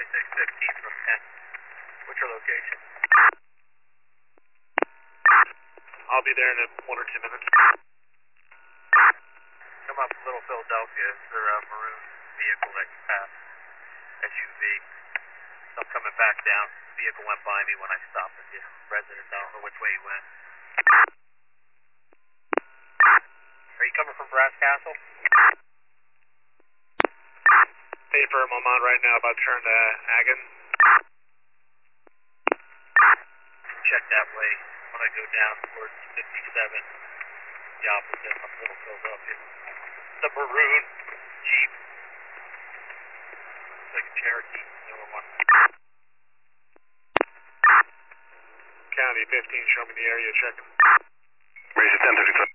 7615 from 10. What's your location? I'll be there in 1 or 2 minutes. Come up to Little Philadelphia. Is there a maroon vehicle that you passed? SUV. I'm coming back down. The vehicle went by me when I stopped at the residence. I don't know which way he went. Are you coming from Brass Castle? Hey, firm, I'm on right now, about to turn to Hagen. Check that way when I go down towards 57, the opposite of Little Philadelphia. The maroon Jeep. It's like a Cherokee, newer one. County 15, show me the area you're checking. Raise it 1035.